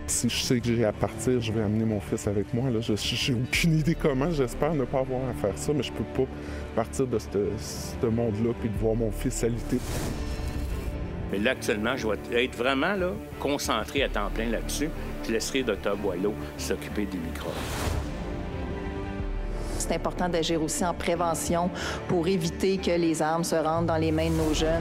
Si je sais que j'ai à partir, je vais amener mon fils avec moi. Je n'ai aucune idée comment. J'espère ne pas avoir à faire ça, mais je peux pas partir de ce monde-là puis de voir mon fils alité. Mais là, actuellement, je vais être vraiment là, concentré à temps plein là-dessus. Je laisserai Dr. Boileau s'occuper des microbes. C'est important d'agir aussi en prévention pour éviter que les armes se rendent dans les mains de nos jeunes.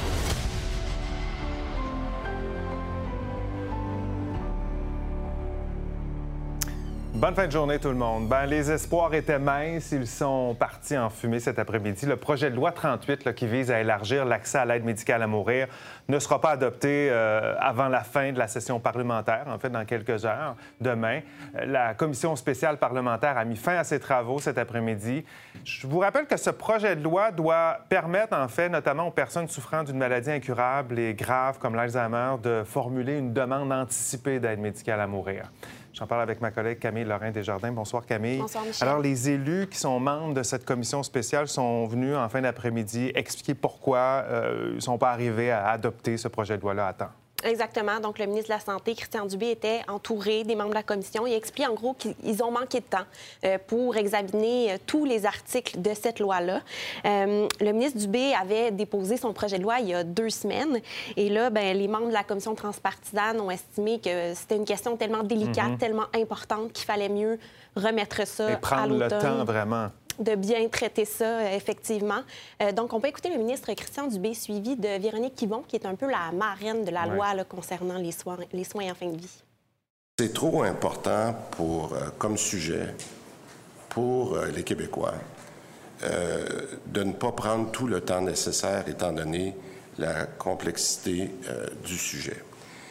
Bonne fin de journée, tout le monde. Les espoirs étaient minces. Ils sont partis en fumée cet après-midi. Le projet de loi 38 qui vise à élargir l'accès à l'aide médicale à mourir ne sera pas adopté avant la fin de la session parlementaire, en fait, dans quelques heures, demain. La commission spéciale parlementaire a mis fin à ses travaux cet après-midi. Je vous rappelle que ce projet de loi doit permettre, en fait, notamment aux personnes souffrant d'une maladie incurable et grave comme l'Alzheimer, de formuler une demande anticipée d'aide médicale à mourir. J'en parle avec ma collègue Camille Lorrain-Desjardins. Bonsoir, Camille. Bonsoir, Michel. Alors, les élus qui sont membres de cette commission spéciale sont venus en fin d'après-midi expliquer pourquoi ils ne sont pas arrivés à adopter ce projet de loi-là à temps. Exactement. Donc, le ministre de la Santé, Christian Dubé, était entouré des membres de la commission. Il explique en gros qu'ils ont manqué de temps pour examiner tous les articles de cette loi-là. Le ministre Dubé avait déposé son projet de loi il y a 2 semaines. Et là, les membres de la commission transpartisane ont estimé que c'était une question tellement délicate, tellement importante qu'il fallait mieux remettre ça à l'automne. Et prendre le temps, vraiment. De bien traiter ça, effectivement. Donc, on peut écouter le ministre Christian Dubé, suivi de Véronique Quivon, qui est un peu la marraine de la loi là, concernant les soins en fin de vie. C'est trop important comme sujet pour les Québécois de ne pas prendre tout le temps nécessaire, étant donné la complexité du sujet.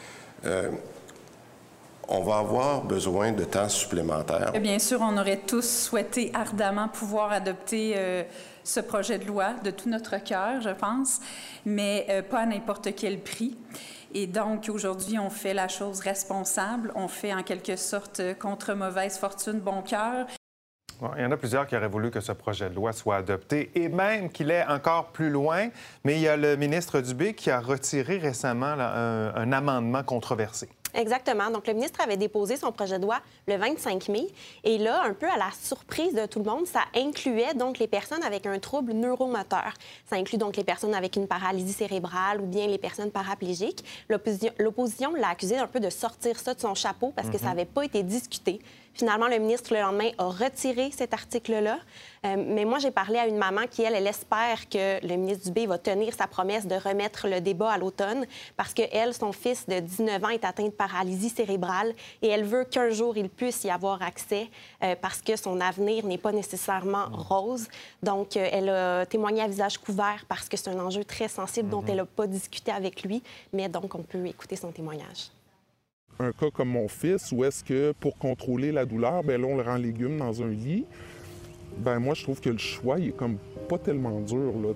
On va avoir besoin de temps supplémentaire. Bien sûr, on aurait tous souhaité ardemment pouvoir adopter ce projet de loi de tout notre cœur, je pense, mais pas à n'importe quel prix. Et donc, aujourd'hui, on fait la chose responsable. On fait en quelque sorte contre mauvaise fortune, bon cœur. Bon, il y en a plusieurs qui auraient voulu que ce projet de loi soit adopté et même qu'il aille encore plus loin. Mais il y a le ministre Dubé qui a retiré récemment là, un amendement controversé. Exactement. Donc, le ministre avait déposé son projet de loi le 25 mai. Et là, un peu à la surprise de tout le monde, ça incluait donc les personnes avec un trouble neuromoteur. Ça inclut donc les personnes avec une paralysie cérébrale ou bien les personnes paraplégiques. L'opposition l'a accusé un peu de sortir ça de son chapeau parce que ça n'avait pas été discuté. Finalement, le ministre, le lendemain, a retiré cet article-là. Mais moi, j'ai parlé à une maman qui, elle espère que le ministre Dubé va tenir sa promesse de remettre le débat à l'automne parce que elle, son fils de 19 ans est atteint de paralysie cérébrale et elle veut qu'un jour, il puisse y avoir accès parce que son avenir n'est pas nécessairement rose. Donc, elle a témoigné à visage couvert parce que c'est un enjeu très sensible dont elle n'a pas discuté avec lui. Mais donc, on peut écouter son témoignage. Un cas comme mon fils, où est-ce que pour contrôler la douleur, là, on le rend légume dans un lit. Moi, je trouve que le choix, il est comme pas tellement dur, là.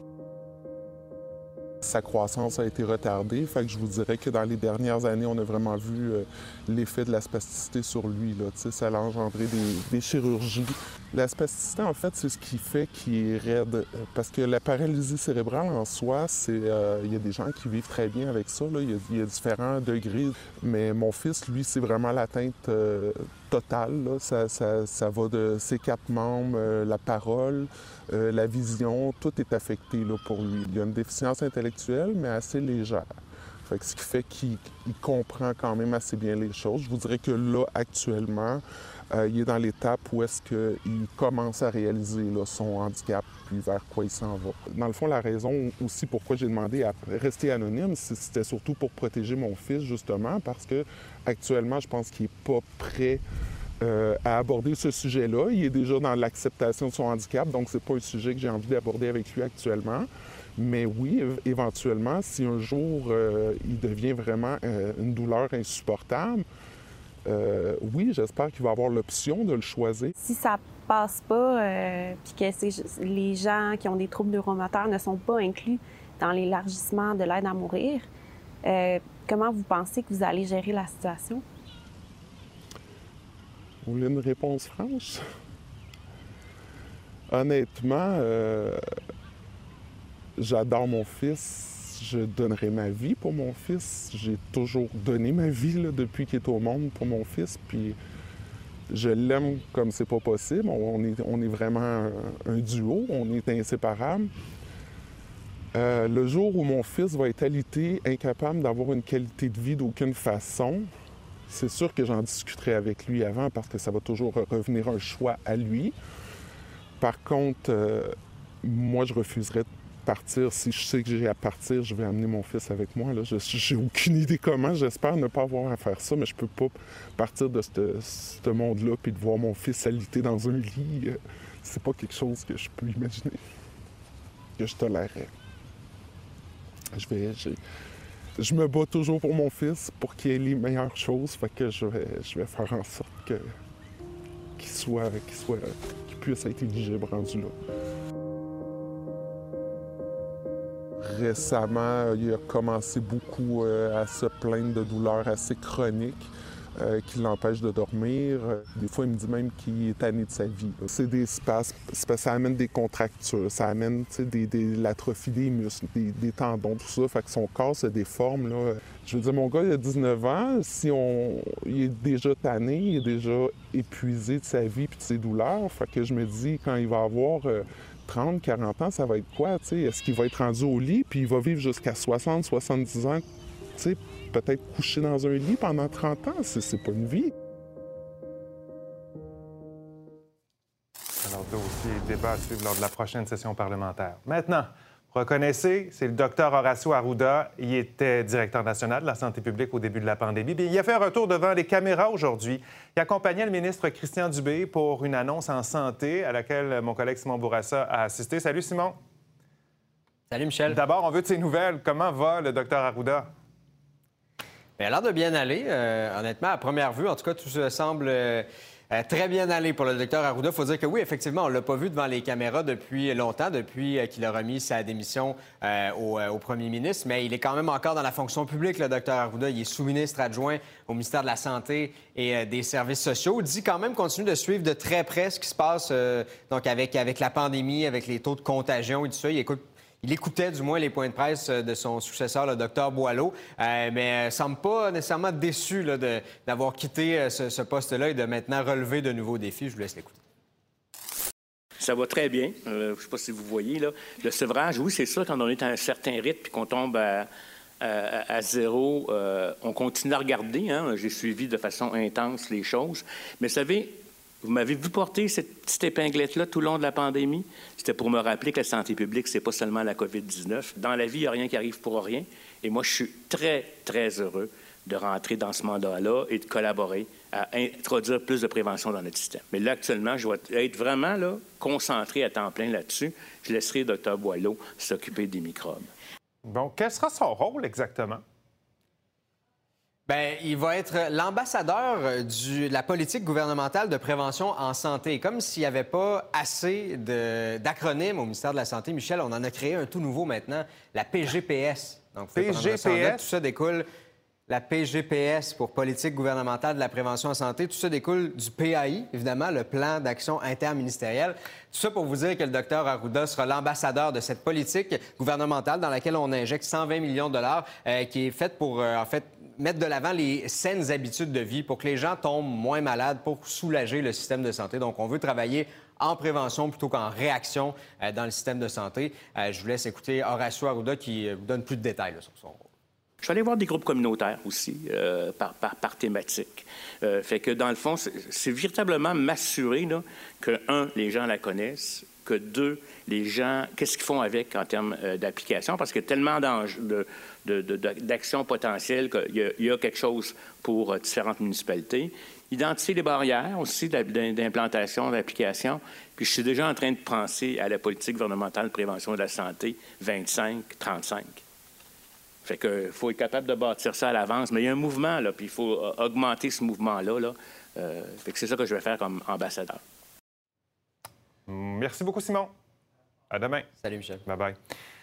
Sa croissance a été retardée, fait que je vous dirais que dans les dernières années, on a vraiment vu l'effet de la spasticité sur lui, là. Ça a engendré des chirurgies. La spasticité, en fait, c'est ce qui fait qu'il est raide. Parce que la paralysie cérébrale, en soi, il y a des gens qui vivent très bien avec ça, là. Il y a différents degrés. Mais mon fils, lui, c'est vraiment l'atteinte totale, là. Ça va de ses 4 membres, la parole, la vision, tout est affecté là, pour lui. Il y a une déficience intellectuelle, mais assez légère. Ce qui fait qu'il comprend quand même assez bien les choses. Je vous dirais que là, actuellement, il est dans l'étape où est-ce qu'il commence à réaliser là, son handicap, puis vers quoi il s'en va. Dans le fond, la raison aussi pourquoi j'ai demandé à rester anonyme, c'était surtout pour protéger mon fils, justement, parce que actuellement, je pense qu'il n'est pas prêt à aborder ce sujet-là. Il est déjà dans l'acceptation de son handicap, donc c'est pas un sujet que j'ai envie d'aborder avec lui actuellement. Mais oui, éventuellement, si un jour il devient vraiment une douleur insupportable, oui, j'espère qu'il va avoir l'option de le choisir. Si ça passe pas, puis que les gens qui ont des troubles neuromoteurs ne sont pas inclus dans l'élargissement de l'aide à mourir, comment vous pensez que vous allez gérer la situation? Vous voulez une réponse franche? Honnêtement, j'adore mon fils. je donnerais ma vie pour mon fils. J'ai toujours donné ma vie là, depuis qu'il est au monde pour mon fils. Puis je l'aime comme c'est pas possible. On est vraiment un duo, on est inséparables. Le jour où mon fils va être alité, incapable d'avoir une qualité de vie d'aucune façon, c'est sûr que j'en discuterai avec lui avant parce que ça va toujours revenir un choix à lui. Par contre, moi, je refuserais de partir. Si je sais que j'ai à partir, je vais amener mon fils avec moi. Là. Je n'ai aucune idée comment. J'espère ne pas avoir à faire ça, mais je peux pas partir de ce monde-là puis de voir mon fils alité dans un lit. C'est pas quelque chose que je peux imaginer, que je tolérerais. Je me bats toujours pour mon fils, pour qu'il ait les meilleures choses. Fait que je vais faire en sorte qu'il puisse être éligible rendu là. Récemment, il a commencé beaucoup à se plaindre de douleurs assez chroniques qui l'empêchent de dormir. Des fois, il me dit même qu'il est tanné de sa vie. C'est des spasmes, ça amène des contractures, ça amène l'atrophie des muscles, des tendons, tout ça. Fait que son corps se déforme. Là. Je veux dire, mon gars, il a 19 ans. Il est déjà tanné, il est déjà épuisé de sa vie et de ses douleurs. Fait que je me dis, quand il va avoir 30, 40 ans, ça va être quoi? T'sais? Est-ce qu'il va être rendu au lit puis il va vivre jusqu'à 60, 70 ans? T'sais, peut-être couché dans un lit pendant 30 ans, c'est pas une vie. Alors, dossier et débat à suivre lors de la prochaine session parlementaire. Maintenant, vous reconnaissez, c'est le docteur Horacio Arruda. Il était directeur national de la santé publique au début de la pandémie. Bien, il a fait un retour devant les caméras aujourd'hui. Il accompagnait le ministre Christian Dubé pour une annonce en santé à laquelle mon collègue Simon Bourassa a assisté. Salut, Simon. Salut, Michel. D'abord, on veut de ses nouvelles. Comment va le docteur Arruda? Il a l'air de bien aller. Honnêtement, à première vue, en tout cas, tout ça semble très bien aller pour le docteur Arruda. Il faut dire que oui, effectivement, on ne l'a pas vu devant les caméras depuis longtemps, depuis qu'il a remis sa démission au premier ministre, mais il est quand même encore dans la fonction publique, le docteur Arruda. Il est sous-ministre adjoint au ministère de la Santé et des Services sociaux. Il dit quand même continuer de suivre de très près ce qui se passe donc avec la pandémie, avec les taux de contagion et tout ça. Il écoutait du moins les points de presse de son successeur, le docteur Boileau, mais ne semble pas nécessairement déçu là, d'avoir quitté ce poste-là et de maintenant relever de nouveaux défis. Je vous laisse l'écouter. Ça va très bien. Je ne sais pas si vous voyez. Là. Le sevrage, oui, c'est ça, quand on est à un certain rythme puis qu'on tombe à zéro, on continue à regarder. Hein? J'ai suivi de façon intense les choses. Mais vous savez, vous m'avez vu porter cette petite épinglette-là tout le long de la pandémie. C'était pour me rappeler que la santé publique, c'est pas seulement la COVID-19. Dans la vie, il n'y a rien qui arrive pour rien. Et moi, je suis très, très heureux de rentrer dans ce mandat-là et de collaborer à introduire plus de prévention dans notre système. Mais là, actuellement, je vais être vraiment là, concentré à temps plein là-dessus. Je laisserai le Dr Boileau s'occuper des microbes. Bon, quel sera son rôle exactement? Bien, il va être l'ambassadeur de la politique gouvernementale de prévention en santé. Comme s'il n'y avait pas assez d'acronymes au ministère de la Santé, Michel, on en a créé un tout nouveau maintenant, la PGPS. Donc, PGPS, tout ça découle... La PGPS pour politique gouvernementale de la prévention en santé, tout ça découle du PAI, évidemment, le plan d'action interministériel. Tout ça pour vous dire que le docteur Arruda sera l'ambassadeur de cette politique gouvernementale dans laquelle on injecte 120 millions de dollars qui est faite pour, en fait, mettre de l'avant les saines habitudes de vie pour que les gens tombent moins malades, pour soulager le système de santé. Donc, on veut travailler en prévention plutôt qu'en réaction dans le système de santé. Je vous laisse écouter Horacio Arruda qui vous donne plus de détails là, sur son rôle. Je suis allé voir des groupes communautaires aussi, par thématique. Fait que, dans le fond, c'est véritablement m'assurer là, que, un, les gens la connaissent, que, deux, les gens, qu'est-ce qu'ils font avec en termes d'application, parce qu'il y a tellement d'actions potentielles qu'il y a quelque chose pour différentes municipalités. Identifier les barrières aussi d'implantation, d'application. Puis je suis déjà en train de penser à la politique gouvernementale de prévention de la santé 25-35. Fait qu'il faut être capable de bâtir ça à l'avance. Mais il y a un mouvement, là, puis il faut augmenter ce mouvement-là. Là. Fait que c'est ça que je vais faire comme ambassadeur. Merci beaucoup, Simon. À demain. Salut, Michel. Bye-bye.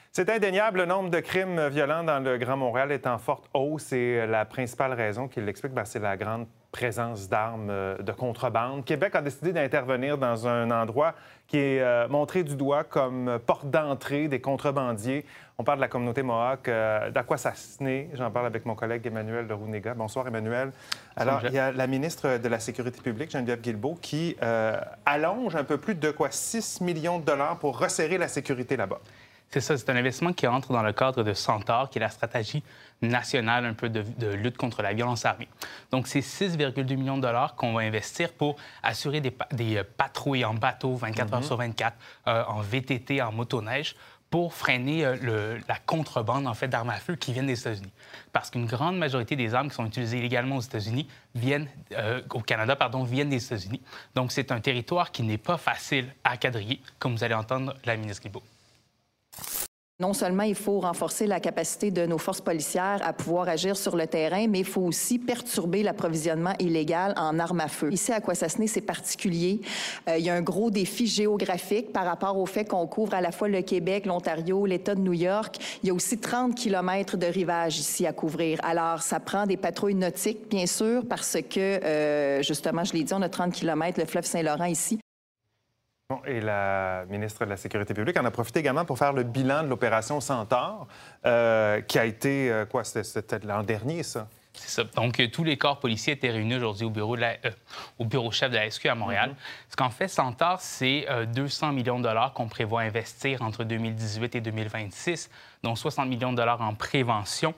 C'est indéniable, le nombre de crimes violents dans le Grand Montréal est en forte hausse et la principale raison qui l'explique, c'est la grande présence d'armes de contrebande. Québec a décidé d'intervenir dans un endroit qui est montré du doigt comme porte d'entrée des contrebandiers. On parle de la communauté Mohawk d'Akwesasne. J'en parle avec mon collègue Emmanuel Leroux-Néga. Bonsoir, Emmanuel. Alors, il y a la ministre de la Sécurité publique, Geneviève Guilbeault, qui allonge un peu plus de 6 millions de dollars pour resserrer la sécurité là-bas. C'est ça, c'est un investissement qui entre dans le cadre de Centaure, qui est la stratégie nationale un peu de lutte contre la violence armée. Donc, c'est 6,2 millions de dollars qu'on va investir pour assurer des patrouilles en bateau 24 heures sur 24, en VTT, en motoneige, pour freiner la contrebande, en fait, d'armes à feu qui viennent des États-Unis. Parce qu'une grande majorité des armes qui sont utilisées illégalement aux États-Unis au Canada, viennent des États-Unis. Donc, c'est un territoire qui n'est pas facile à quadriller, comme vous allez entendre la ministre Guilbeault. Non seulement il faut renforcer la capacité de nos forces policières à pouvoir agir sur le terrain, mais il faut aussi perturber l'approvisionnement illégal en armes à feu. Ici, à Akwesasne, c'est particulier. Il y a un gros défi géographique par rapport au fait qu'on couvre à la fois le Québec, l'Ontario, l'État de New York. Il y a aussi 30 kilomètres de rivage ici à couvrir. Alors, ça prend des patrouilles nautiques, bien sûr, parce que, justement, je l'ai dit, on a 30 kilomètres, le fleuve Saint-Laurent ici. Et la ministre de la Sécurité publique en a profité également pour faire le bilan de l'opération Centaure, qui a été, c'était l'an dernier, ça? C'est ça. Donc, tous les corps policiers étaient réunis aujourd'hui au bureau chef de la SQ à Montréal. Ce qu'en fait, Centaure, c'est 200 millions de dollars qu'on prévoit investir entre 2018 et 2026, dont 60 millions de dollars en prévention.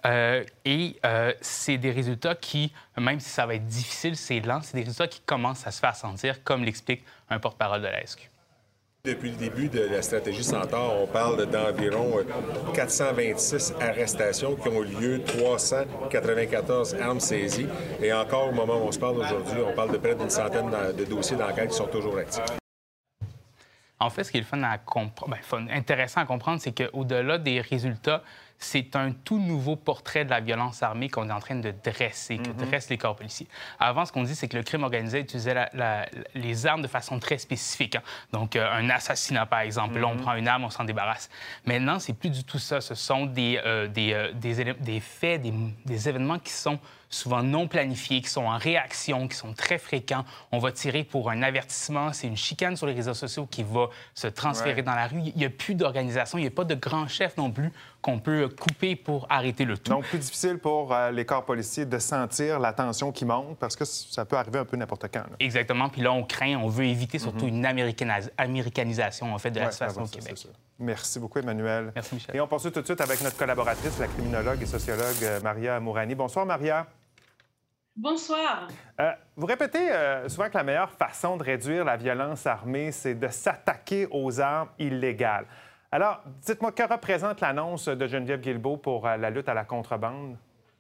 C'est des résultats qui, même si ça va être difficile, c'est lent, c'est des résultats qui commencent à se faire sentir, comme l'explique un porte-parole de la SQ. Depuis le début de la stratégie Centaure, on parle d'environ 426 arrestations qui ont eu lieu, 394 armes saisies. Et encore, au moment où on se parle aujourd'hui, on parle de près d'une centaine de dossiers d'enquête qui sont toujours actifs. En fait, ce qui est intéressant à comprendre, c'est qu'au-delà des résultats, c'est un tout nouveau portrait de la violence armée qu'on est en train de dresser, que dressent les corps policiers. Avant, ce qu'on dit, c'est que le crime organisé utilisait les armes de façon très spécifique. Donc, un assassinat, par exemple. Là, on prend une arme, on s'en débarrasse. Maintenant, c'est plus du tout ça. Ce sont des faits, des événements qui sont souvent non planifiés, qui sont en réaction, qui sont très fréquents. On va tirer pour un avertissement. C'est une chicane sur les réseaux sociaux qui va se transférer dans la rue. Il n'y a plus d'organisation. Il n'y a pas de grand chef non plus qu'on peut couper pour arrêter le tout. Donc, plus difficile pour les corps policiers de sentir la tension qui monte parce que ça peut arriver un peu n'importe quand. Là. Exactement. Puis là, on veut éviter surtout une américanisation, en fait, de la situation au Québec. Merci beaucoup, Emmanuel. Merci, Michel. Et on poursuit tout de suite avec notre collaboratrice, la criminologue et sociologue Maria Mourani. Bonsoir, Maria. Bonsoir. Vous répétez souvent que la meilleure façon de réduire la violence armée, c'est de s'attaquer aux armes illégales. Alors, dites-moi, que représente l'annonce de Geneviève Guilbeault pour la lutte à la contrebande?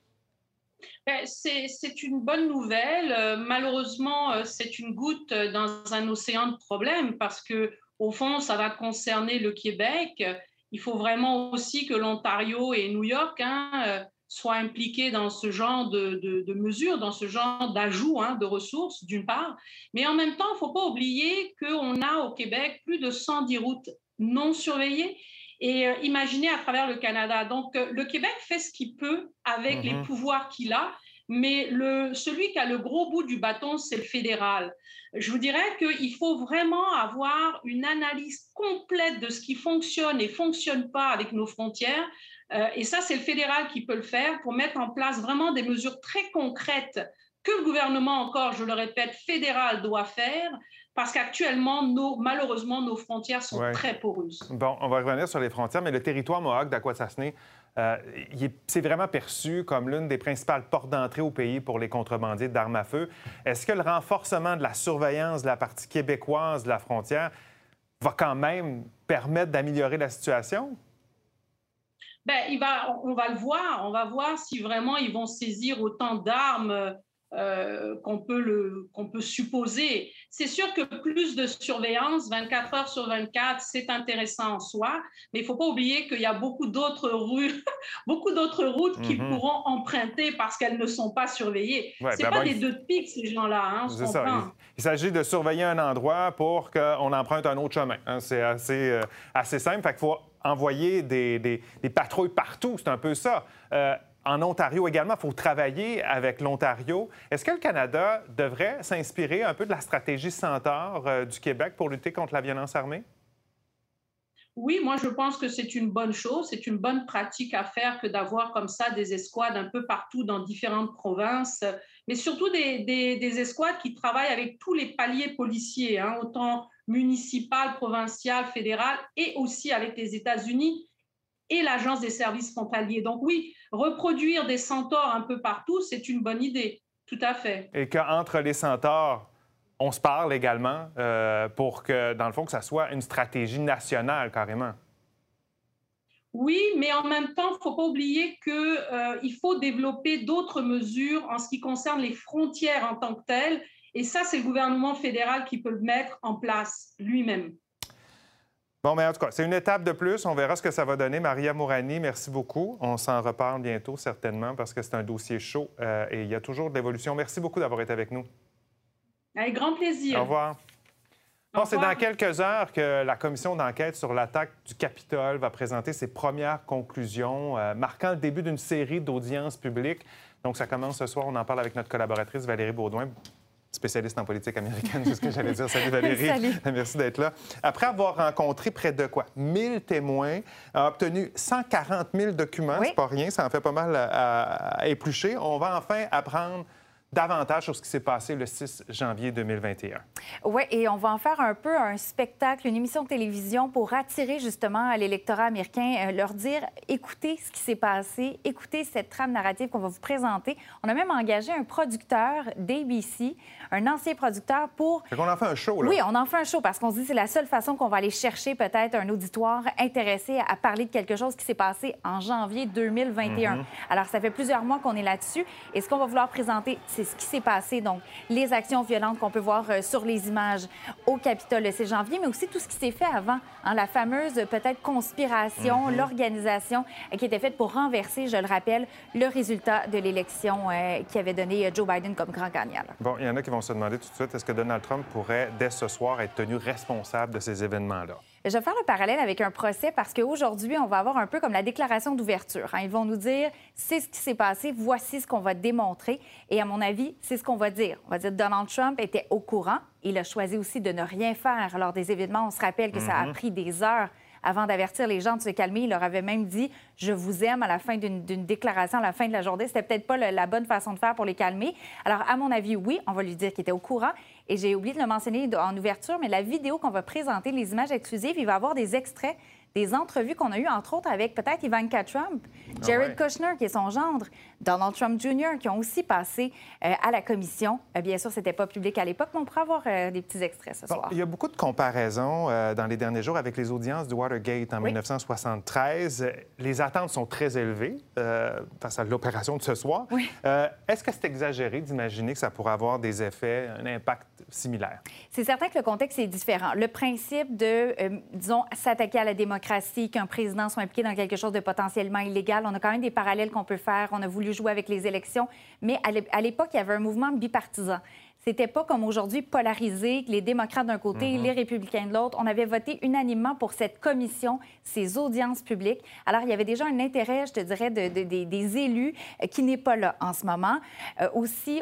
C'est une bonne nouvelle. Malheureusement, c'est une goutte dans un océan de problèmes parce que, au fond, ça va concerner le Québec. Il faut vraiment aussi que l'Ontario et New York soient impliqués dans ce genre de mesures, dans ce genre d'ajout de ressources, d'une part. Mais en même temps, il ne faut pas oublier qu'on a au Québec plus de 110 routes non surveillées et imaginez à travers le Canada. Donc, le Québec fait ce qu'il peut avec les pouvoirs qu'il a, mais celui qui a le gros bout du bâton, c'est le fédéral. Je vous dirais qu'il faut vraiment avoir une analyse complète de ce qui fonctionne et ne fonctionne pas avec nos frontières. Et ça, c'est le fédéral qui peut le faire pour mettre en place vraiment des mesures très concrètes que le gouvernement, encore, je le répète, fédéral doit faire parce qu'actuellement, malheureusement, nos frontières sont très poreuses. Bon, on va revenir sur les frontières, mais le territoire Mohawk d'Akwesasne, c'est vraiment perçu comme l'une des principales portes d'entrée au pays pour les contrebandiers d'armes à feu. Est-ce que le renforcement de la surveillance de la partie québécoise de la frontière va quand même permettre d'améliorer la situation? On va le voir. On va voir si vraiment ils vont saisir autant d'armes qu'on peut supposer. C'est sûr que plus de surveillance, 24 heures sur 24, c'est intéressant en soi, mais il ne faut pas oublier qu'il y a beaucoup d'autres routes qu'ils pourront emprunter parce qu'elles ne sont pas surveillées. Ce n'est pas des deux de pique, ces gens-là. C'est ça. Il s'agit de surveiller un endroit pour qu'on emprunte un autre chemin. C'est assez simple. Fait qu'il faut envoyer des patrouilles partout, c'est un peu ça. En Ontario également, il faut travailler avec l'Ontario. Est-ce que le Canada devrait s'inspirer un peu de la stratégie Centaure du Québec pour lutter contre la violence armée? Oui, moi je pense que c'est une bonne chose, c'est une bonne pratique à faire que d'avoir comme ça des escouades un peu partout dans différentes provinces, mais surtout des escouades qui travaillent avec tous les paliers policiers, hein, autant municipal, provincial, fédéral, et aussi avec les États-Unis et l'Agence des services frontaliers. Donc oui, reproduire des centaures un peu partout, c'est une bonne idée, tout à fait. Et qu'entre les centaures, on se parle également pour que, dans le fond, que ça soit une stratégie nationale, carrément. Oui, mais en même temps, il ne faut pas oublier qu'il faut développer d'autres mesures en ce qui concerne les frontières en tant que telles. Et ça, c'est le gouvernement fédéral qui peut le mettre en place lui-même. Bon, mais en tout cas, c'est une étape de plus. On verra ce que ça va donner. Maria Mourani, merci beaucoup. On s'en reparle bientôt, certainement, parce que c'est un dossier chaud et il y a toujours de l'évolution. Merci beaucoup d'avoir été avec nous. Avec grand plaisir. Au revoir. Bon, c'est dans quelques heures que la commission d'enquête sur l'attaque du Capitole va présenter ses premières conclusions, marquant le début d'une série d'audiences publiques. Donc, ça commence ce soir. On en parle avec notre collaboratrice Valérie Baudouin, spécialiste en politique américaine, c'est ce que j'allais dire. Salut Valérie. Salut. Merci d'être là. Après avoir rencontré près de 1000 témoins, a obtenu 140 000 documents, c'est pas rien, ça en fait pas mal à éplucher. On va enfin apprendre davantage sur ce qui s'est passé le 6 janvier 2021. Oui, et on va en faire un peu un spectacle, une émission de télévision pour attirer justement l'électorat américain, leur dire écoutez ce qui s'est passé, écoutez cette trame narrative qu'on va vous présenter. On a même engagé un producteur d'ABC, un ancien producteur pour... Fait qu'on en fait un show, là. Oui, on en fait un show parce qu'on se dit que c'est la seule façon qu'on va aller chercher peut-être un auditoire intéressé à parler de quelque chose qui s'est passé en janvier 2021. Alors, ça fait plusieurs mois qu'on est là-dessus et ce qu'on va vouloir présenter, c'est ce qui s'est passé, donc les actions violentes qu'on peut voir sur les images au Capitole le 6 janvier, mais aussi tout ce qui s'est fait avant, hein, la fameuse peut-être conspiration, l'organisation qui était faite pour renverser, je le rappelle, le résultat de l'élection qui avait donné Joe Biden comme grand gagnant. Bon, il y en a qui vont se demander tout de suite, est-ce que Donald Trump pourrait, dès ce soir, être tenu responsable de ces événements-là? Je vais faire le parallèle avec un procès parce qu'aujourd'hui, on va avoir un peu comme la déclaration d'ouverture. Hein. Ils vont nous dire, c'est ce qui s'est passé, voici ce qu'on va démontrer. Et à mon avis, c'est ce qu'on va dire. On va dire que Donald Trump était au courant. Il a choisi aussi de ne rien faire lors des événements. On se rappelle que ça a pris des heures avant d'avertir les gens de se calmer. Il leur avait même dit « Je vous aime » à la fin d'une déclaration, à la fin de la journée. C'était peut-être pas la bonne façon de faire pour les calmer. Alors, à mon avis, oui, on va lui dire qu'il était au courant. Et j'ai oublié de le mentionner en ouverture, mais la vidéo qu'on va présenter, les images exclusives, il va y avoir des extraits des entrevues qu'on a eues, entre autres, avec peut-être Ivanka Trump, Jared Kushner, qui est son gendre, Donald Trump Jr., qui ont aussi passé à la commission. Bien sûr, c'était pas public à l'époque, mais on pourrait avoir des petits extraits ce soir. Il y a beaucoup de comparaisons dans les derniers jours avec les audiences du Watergate en 1973. Les attentes sont très élevées face à l'opération de ce soir. Est-ce que c'est exagéré d'imaginer que ça pourrait avoir des effets, un impact similaire? C'est certain que le contexte est différent. Le principe de, disons, s'attaquer à la démocratie, qu'un président soit impliqué dans quelque chose de potentiellement illégal, on a quand même des parallèles qu'on peut faire. On a voulu jouer avec les élections, mais à l'époque, il y avait un mouvement bipartisan. C'était pas comme aujourd'hui polarisé, les démocrates d'un côté, les républicains de l'autre. On avait voté unanimement pour cette commission, ces audiences publiques. Alors, il y avait déjà un intérêt, je te dirais, des élus qui n'est pas là en ce moment. Aussi,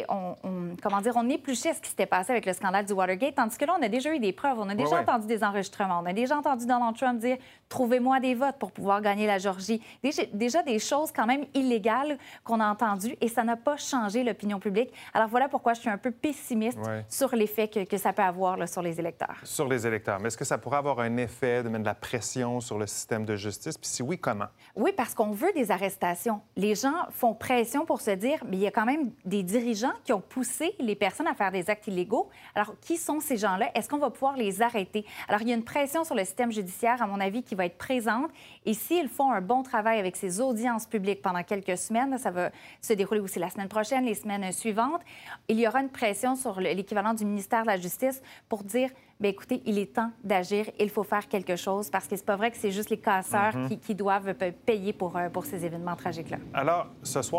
on épluchait ce qui s'était passé avec le scandale du Watergate, tandis que là, on a déjà eu des preuves. On a déjà entendu des enregistrements. On a déjà entendu Donald Trump dire « Trouvez-moi des votes pour pouvoir gagner la Géorgie ». Déjà des choses quand même illégales qu'on a entendues et ça n'a pas changé l'opinion publique. Alors, voilà pourquoi je suis un peu pessimiste sur l'effet que ça peut avoir là, sur les électeurs. Sur les électeurs. Mais est-ce que ça pourrait avoir un effet de mettre de la pression sur le système de justice? Puis si oui, comment? Oui, parce qu'on veut des arrestations. Les gens font pression pour se dire, mais il y a quand même des dirigeants qui ont poussé les personnes à faire des actes illégaux. Alors, qui sont ces gens-là? Est-ce qu'on va pouvoir les arrêter? Alors, il y a une pression sur le système judiciaire, à mon avis, qui va être présente. Et s'ils font un bon travail avec ces audiences publiques pendant quelques semaines, ça va se dérouler aussi la semaine prochaine, les semaines suivantes, il y aura une pression sur l'équivalent du ministère de la Justice pour dire, bien, écoutez, il est temps d'agir, il faut faire quelque chose, parce que c'est pas vrai que c'est juste les casseurs qui doivent payer pour ces événements tragiques-là. Alors, ce soir,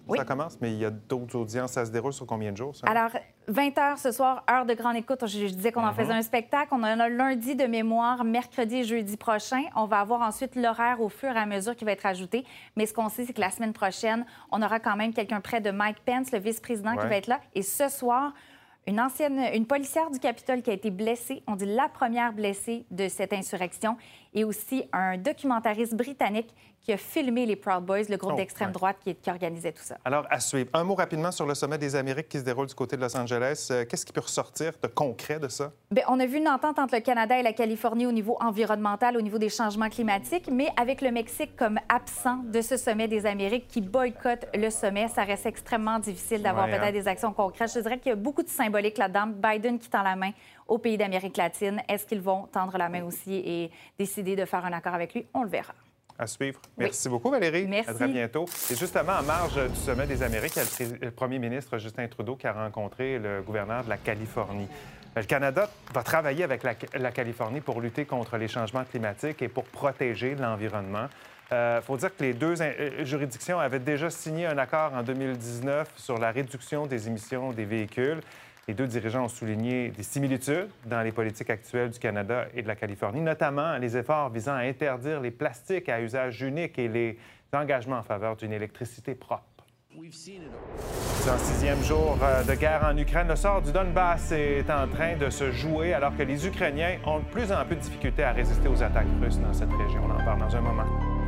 Ça commence, mais il y a d'autres audiences. Ça se déroule sur combien de jours, ça? Alors, 20h ce soir, heure de grande écoute. Je disais qu'on en faisait un spectacle. On en a lundi de mémoire, mercredi et jeudi prochain. On va avoir ensuite l'horaire au fur et à mesure qui va être ajouté. Mais ce qu'on sait, c'est que la semaine prochaine, on aura quand même quelqu'un près de Mike Pence, le vice-président, qui va être là. Et ce soir, une policière du Capitole qui a été blessée, on dit la première blessée de cette insurrection, et aussi un documentariste britannique qui a filmé les Proud Boys, le groupe d'extrême droite qui organisait tout ça. Alors, à suivre. Un mot rapidement sur le sommet des Amériques qui se déroule du côté de Los Angeles. Qu'est-ce qui peut ressortir de concret de ça? Bien, on a vu une entente entre le Canada et la Californie au niveau environnemental, au niveau des changements climatiques, mais avec le Mexique comme absent de ce sommet des Amériques qui boycotte le sommet, ça reste extrêmement difficile d'avoir peut-être des actions concrètes. Je dirais qu'il y a beaucoup de symbolique là-dedans. Biden qui tend la main aux pays d'Amérique latine. Est-ce qu'ils vont tendre la main aussi et décider de faire un accord avec lui? On le verra. À suivre. Merci beaucoup, Valérie. Merci. À très bientôt. Et justement, en marge du sommet des Amériques, il y a le premier ministre Justin Trudeau qui a rencontré le gouverneur de la Californie. Le Canada va travailler avec la Californie pour lutter contre les changements climatiques et pour protéger l'environnement. Il faut dire que les deux juridictions avaient déjà signé un accord en 2019 sur la réduction des émissions des véhicules. Les deux dirigeants ont souligné des similitudes dans les politiques actuelles du Canada et de la Californie, notamment les efforts visant à interdire les plastiques à usage unique et les engagements en faveur d'une électricité propre. C'est un 6e jour de guerre en Ukraine. Le sort du Donbass est en train de se jouer alors que les Ukrainiens ont de plus en plus de difficultés à résister aux attaques russes dans cette région. On en parle dans un moment.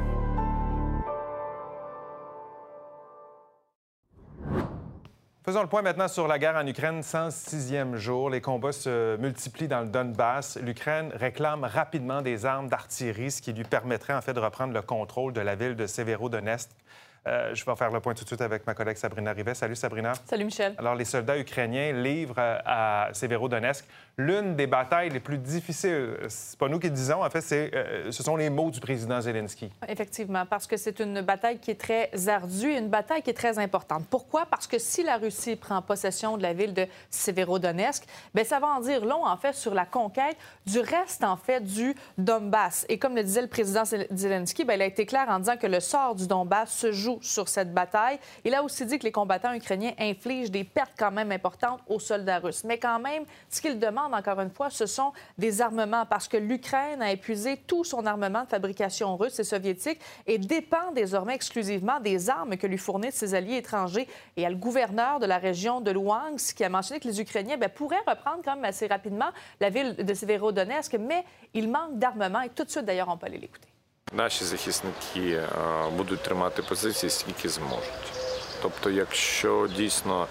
Faisons le point maintenant sur la guerre en Ukraine, 106e jour. Les combats se multiplient dans le Donbass. L'Ukraine réclame rapidement des armes d'artillerie, ce qui lui permettrait en fait de reprendre le contrôle de la ville de Severodonetsk. Je vais faire le point tout de suite avec ma collègue Sabrina Rivet. Salut, Sabrina. Salut, Michel. Alors, les soldats ukrainiens livrent à Severodonetsk l'une des batailles les plus difficiles. C'est pas nous qui le disons, en fait, ce sont les mots du président Zelensky. Effectivement, parce que c'est une bataille qui est très ardue et une bataille qui est très importante. Pourquoi? Parce que si la Russie prend possession de la ville de Severodonetsk, bien, ça va en dire long, en fait, sur la conquête du reste, en fait, du Donbass. Et comme le disait le président Zelensky, bien, il a été clair en disant que le sort du Donbass se joue sur cette bataille. Il a aussi dit que les combattants ukrainiens infligent des pertes quand même importantes aux soldats russes. Mais quand même, ce qu'ils demandent, encore une fois, ce sont des armements parce que l'Ukraine a épuisé tout son armement de fabrication russe et soviétique et dépend désormais exclusivement des armes que lui fournissent ses alliés étrangers. Et il y a le gouverneur de la région de Luhansk qui a mentionné que les Ukrainiens pourraient reprendre quand même assez rapidement la ville de Severodonetsk, mais il manque d'armement. Et tout de suite, d'ailleurs, on peut aller l'écouter. Наші захисники будуть тримати позиції, скільки зможуть. Тобто, якщо дійсно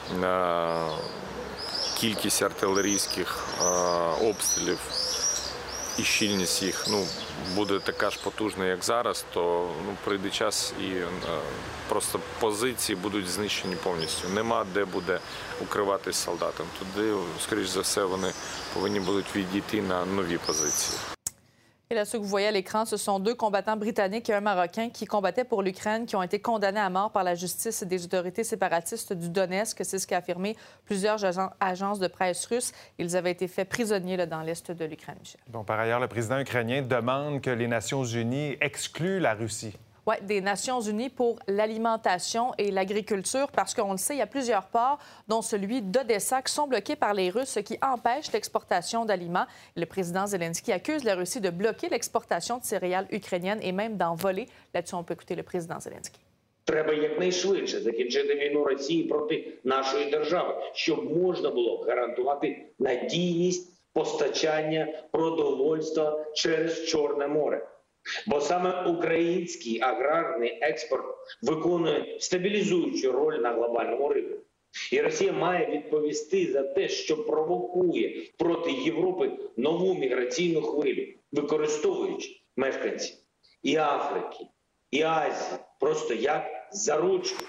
кількість артилерійських обстрілів і щільність їх буде така ж потужна, як зараз, то прийде час і просто позиції будуть знищені повністю. Нема де буде укриватись солдатам. Туди, скоріш за все, вони повинні будуть відійти на нові позиції. Et là, ceux que vous voyez à l'écran, ce sont 2 combattants britanniques et un Marocain qui combattaient pour l'Ukraine, qui ont été condamnés à mort par la justice et des autorités séparatistes du Donetsk. C'est ce qu'a affirmé plusieurs agences de presse russes. Ils avaient été faits prisonniers dans l'est de l'Ukraine, Michel. Bon, par ailleurs, le président ukrainien demande que les Nations unies excluent la Russie. Oui, des Nations unies pour l'alimentation et l'agriculture, parce qu'on le sait, il y a plusieurs ports, dont celui d'Odessa, qui sont bloqués par les Russes, ce qui empêche l'exportation d'aliments. Le président Zelensky accuse la Russie de bloquer l'exportation de céréales ukrainiennes et même d'en voler. Là-dessus, on peut écouter le président Zelensky. Треба якнайшвидше закінчити війну Росії проти нашої держави, щоб можна було гарантувати надійність постачання продовольства через Чорне море. Бо саме український аграрний експорт виконує стабілізуючу роль на глобальному ринку. І Росія має відповісти за те, що провокує проти Європи нову міграційну хвилю, використовуючи мешканців і Африки, і Азії, просто як заручник.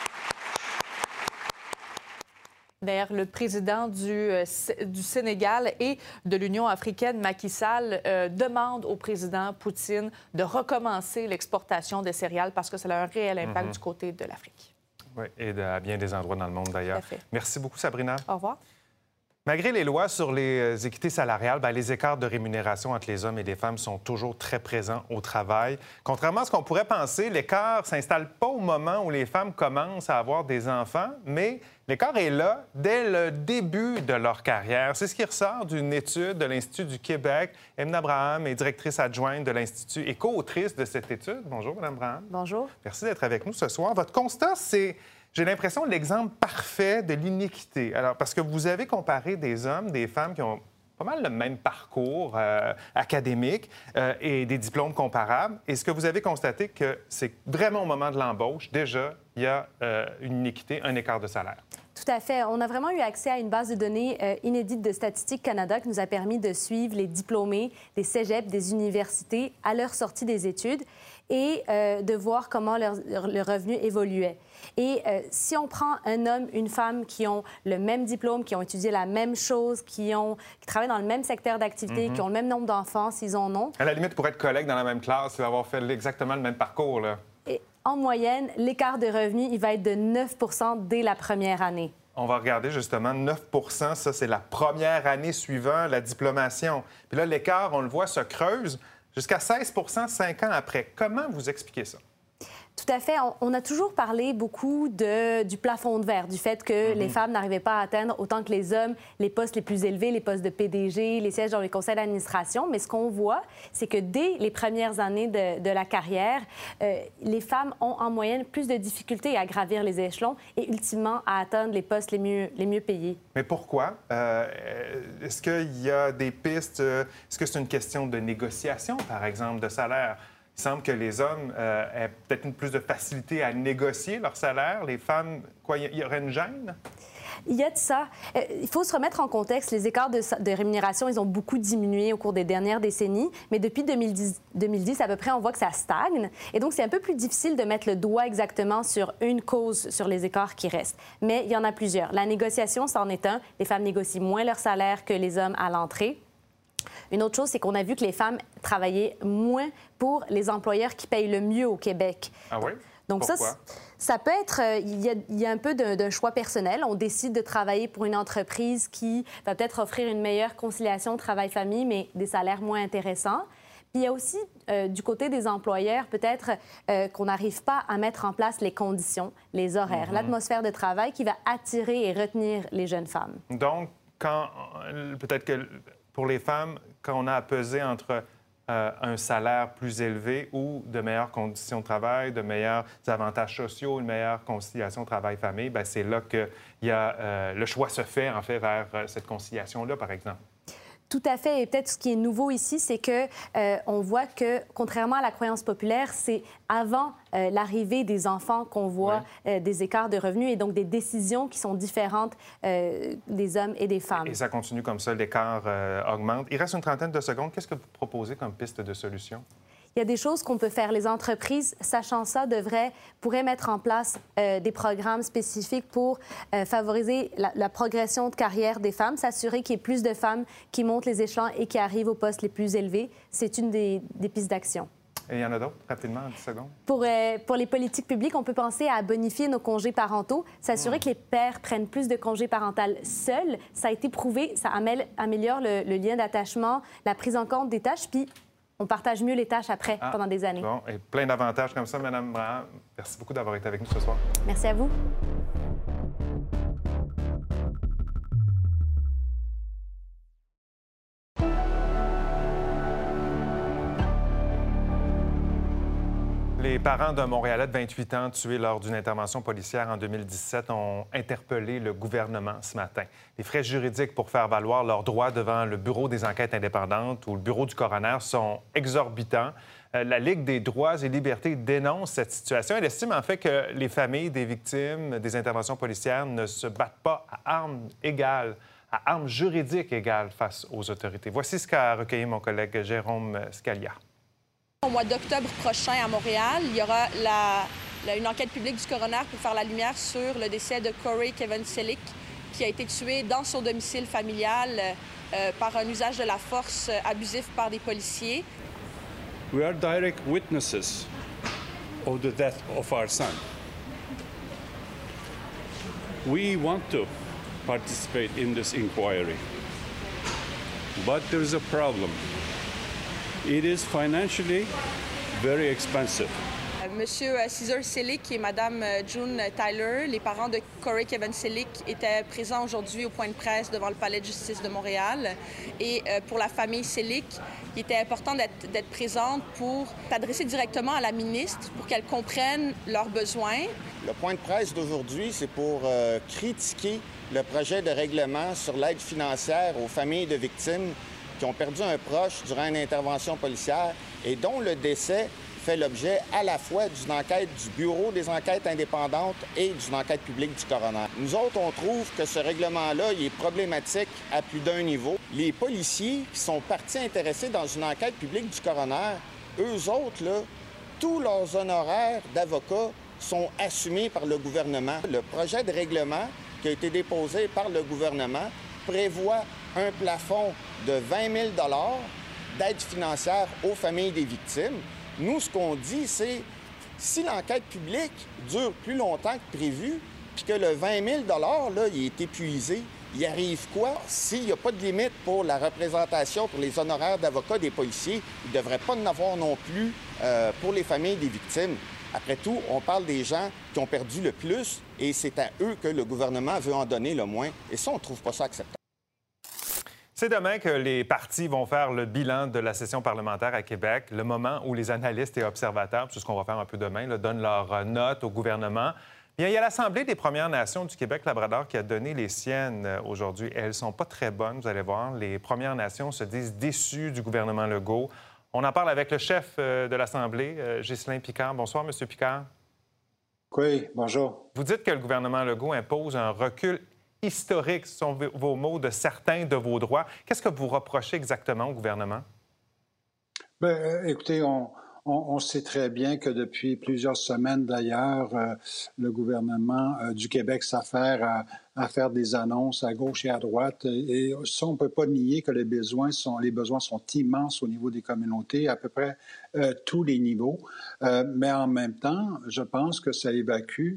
D'ailleurs, le président du Sénégal et de l'Union africaine, Macky Sall, demande au président Poutine de recommencer l'exportation des céréales parce que ça a un réel impact du côté de l'Afrique. Oui, et à bien des endroits dans le monde, d'ailleurs. Merci beaucoup, Sabrina. Au revoir. Malgré les lois sur les équités salariales, bien, les écarts de rémunération entre les hommes et les femmes sont toujours très présents au travail. Contrairement à ce qu'on pourrait penser, l'écart ne s'installe pas au moment où les femmes commencent à avoir des enfants, mais l'écart est là dès le début de leur carrière. C'est ce qui ressort d'une étude de l'Institut du Québec. Emma Abraham est directrice adjointe de l'Institut et co-autrice de cette étude. Bonjour, Mme Abraham. Bonjour. Merci d'être avec nous ce soir. Votre constat, c'est... J'ai l'impression l'exemple parfait de l'iniquité. Alors, parce que vous avez comparé des hommes, des femmes qui ont pas mal le même parcours académique et des diplômes comparables. Et ce que vous avez constaté, que c'est vraiment au moment de l'embauche, déjà, il y a une iniquité, un écart de salaire. Tout à fait. On a vraiment eu accès à une base de données inédite de Statistique Canada qui nous a permis de suivre les diplômés des cégeps, des universités à leur sortie des études et de voir comment leur revenu évoluait. Et si on prend un homme, une femme qui ont le même diplôme, qui ont étudié la même chose, qui travaillent dans le même secteur d'activité, qui ont le même nombre d'enfants, s'ils en ont... À la limite, pour être collègue dans la même classe, il va avoir fait exactement le même parcours, là. Et en moyenne, l'écart de revenus, il va être de 9 % dès la première année. On va regarder justement 9 % ça, c'est la première année suivant la diplomation. Puis là, l'écart, on le voit, se creuse jusqu'à 16 % 5 ans après. Comment vous expliquez ça? Tout à fait. On a toujours parlé beaucoup du plafond de verre, du fait que les femmes n'arrivaient pas à atteindre autant que les hommes les postes les plus élevés, les postes de PDG, les sièges dans les conseils d'administration. Mais ce qu'on voit, c'est que dès les premières années de la carrière, les femmes ont en moyenne plus de difficultés à gravir les échelons et ultimement à atteindre les postes les mieux payés. Mais pourquoi? Est-ce qu'il y a des pistes? Est-ce que c'est une question de négociation, par exemple, de salaire? Il semble que les hommes aient peut-être plus de facilité à négocier leur salaire. Les femmes, quoi, il y aurait une gêne? Il y a de ça. Il faut se remettre en contexte. Les écarts de rémunération, ils ont beaucoup diminué au cours des dernières décennies. Mais depuis 2010, à peu près, on voit que ça stagne. Et donc, c'est un peu plus difficile de mettre le doigt exactement sur une cause sur les écarts qui restent. Mais il y en a plusieurs. La négociation, c'en est un. Les femmes négocient moins leur salaire que les hommes à l'entrée. Une autre chose, c'est qu'on a vu que les femmes travaillaient moins pour les employeurs qui payent le mieux au Québec. Ah oui? Donc pourquoi? ça peut être... Il y a un peu d'un choix personnel. On décide de travailler pour une entreprise qui va peut-être offrir une meilleure conciliation travail-famille, mais des salaires moins intéressants. Puis il y a aussi, du côté des employeurs, peut-être qu'on n'arrive pas à mettre en place les conditions, les horaires, l'atmosphère de travail qui va attirer et retenir les jeunes femmes. Donc, peut-être que pour les femmes, quand on a à peser entre un salaire plus élevé ou de meilleures conditions de travail, de meilleurs avantages sociaux, une meilleure conciliation travail-famille, bien, c'est là que le choix se fait, en fait, vers cette conciliation-là, par exemple. Tout à fait. Et peut-être ce qui est nouveau ici, c'est que on voit que, contrairement à la croyance populaire, c'est avant l'arrivée des enfants qu'on voit des écarts de revenus et donc des décisions qui sont différentes des hommes et des femmes. Et ça continue comme ça, l'écart augmente. Il reste une trentaine de secondes. Qu'est-ce que vous proposez comme piste de solution? Il y a des choses qu'on peut faire. Les entreprises, sachant ça, pourraient mettre en place des programmes spécifiques pour favoriser la progression de carrière des femmes, s'assurer qu'il y ait plus de femmes qui montent les échelons et qui arrivent aux postes les plus élevés. C'est une des pistes d'action. Et il y en a d'autres, rapidement, en 10 secondes? Pour les politiques publiques, on peut penser à bonifier nos congés parentaux, s'assurer que les pères prennent plus de congés parentaux seuls. Ça a été prouvé, ça améliore le lien d'attachement, la prise en compte des tâches, puis on partage mieux les tâches après, pendant des années. Bon, et plein d'avantages comme ça, Mme Abraham. Merci beaucoup d'avoir été avec nous ce soir. Merci à vous. Les parents d'un Montréalais de 28 ans tué lors d'une intervention policière en 2017 ont interpellé le gouvernement ce matin. Les frais juridiques pour faire valoir leurs droits devant le Bureau des enquêtes indépendantes ou le Bureau du coroner sont exorbitants. La Ligue des droits et libertés dénonce cette situation. Elle estime en fait que les familles des victimes des interventions policières ne se battent pas à armes égales, à armes juridiques égales face aux autorités. Voici ce qu'a recueilli mon collègue Jérôme Scalia. Au mois d'octobre prochain à Montréal, il y aura une enquête publique du coroner pour faire la lumière sur le décès de Corey Kevin Selick, qui a été tué dans son domicile familial par un usage de la force abusif par des policiers. We are direct witnesses of the death of our son. We want to participate in this inquiry. But there's a problem. It is financially very expensive. Monsieur Caesar Selick et Madame June Tyler, les parents de Corey Kevin Selick, étaient présents aujourd'hui au point de presse devant le Palais de justice de Montréal. Et pour la famille Selick, il était important d'être présente pour s'adresser directement à la ministre pour qu'elle comprenne leurs besoins. Le point de presse d'aujourd'hui, c'est pour critiquer le projet de règlement sur l'aide financière aux familles de victimes qui ont perdu un proche durant une intervention policière et dont le décès fait l'objet à la fois d'une enquête du Bureau des enquêtes indépendantes et d'une enquête publique du coroner. Nous autres, on trouve que ce règlement-là, il est problématique à plus d'un niveau. Les policiers qui sont partis intéressés dans une enquête publique du coroner, eux autres, là, tous leurs honoraires d'avocats sont assumés par le gouvernement. Le projet de règlement qui a été déposé par le gouvernement prévoit un plafond de 20 000 $ d'aide financière aux familles des victimes. Nous, ce qu'on dit, c'est si l'enquête publique dure plus longtemps que prévu, puis que le 20 000 $ là, il est épuisé, il arrive quoi? S'il n'y a pas de limite pour la représentation, pour les honoraires d'avocats des policiers, il ne devrait pas en avoir non plus pour les familles des victimes. Après tout, on parle des gens qui ont perdu le plus et c'est à eux que le gouvernement veut en donner le moins. Et ça, on ne trouve pas ça acceptable. C'est demain que les partis vont faire le bilan de la session parlementaire à Québec, le moment où les analystes et observateurs, c'est ce qu'on va faire un peu demain, là, donnent leurs notes au gouvernement. Bien, il y a l'Assemblée des Premières Nations du Québec-Labrador qui a donné les siennes aujourd'hui. Elles ne sont pas très bonnes, vous allez voir. Les Premières Nations se disent déçues du gouvernement Legault. On en parle avec le chef de l'Assemblée, Ghislain Picard. Bonsoir, M. Picard. Oui, bonjour. Vous dites que le gouvernement Legault impose un recul historique, ce sont vos mots, de certains de vos droits. Qu'est-ce que vous reprochez exactement au gouvernement? Bien, écoutez, on sait très bien que depuis plusieurs semaines, d'ailleurs, le gouvernement du Québec s'affaire à faire des annonces à gauche et à droite. Et ça, on ne peut pas nier que les besoins sont immenses au niveau des communautés, à peu près tous les niveaux. Mais en même temps, je pense que ça évacue